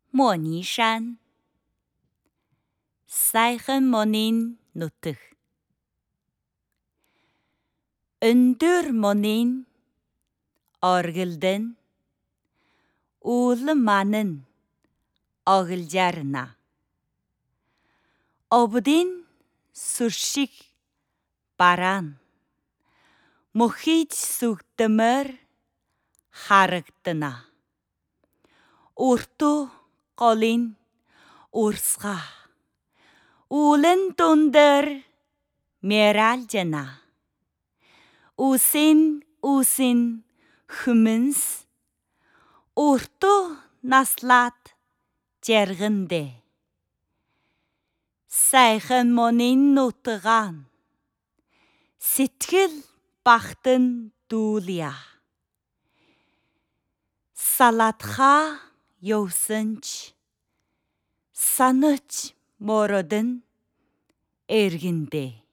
莫尼山сайхан монын нутаг өндөр монын оргилдэн уулын манын оглжарна обдын сүршиг бараан мөхийж сүгдэмэр харагдана уртуу голын урсга уулын дундэр мералжана үсин хүмүнс уртуу наслат жаргандэ сайхан монын нутгаан сэтгэл бахтан дүүлье салатха явсанч санаж мородон эргэндэ